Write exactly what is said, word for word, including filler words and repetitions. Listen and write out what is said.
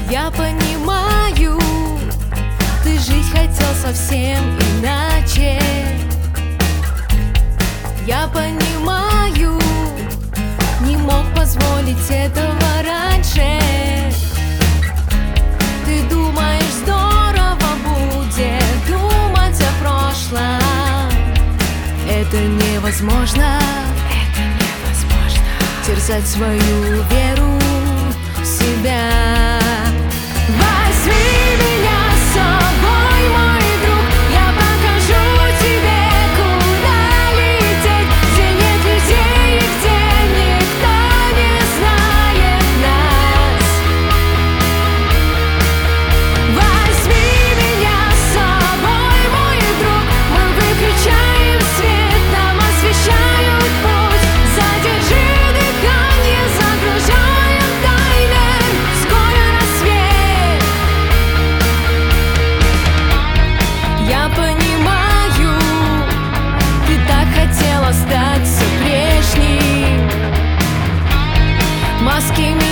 Я понимаю, ты жить хотел совсем иначе. Я понимаю, не мог позволить этого раньше. Ты думаешь, здорово будет думать о прошлом. Это невозможно. Это невозможно. Терзать свою веру в себя. Возьми меня с собой, мой друг, я покажу тебе, куда лететь, где нет людей и где никто не знает нас. Возьми меня с собой, мой друг, мы выключаем свет, нам освещают путь. Задержи дыхание, загружаем таймер, скоро рассвет. Я понимаю, ты так хотел остаться прежним. Маски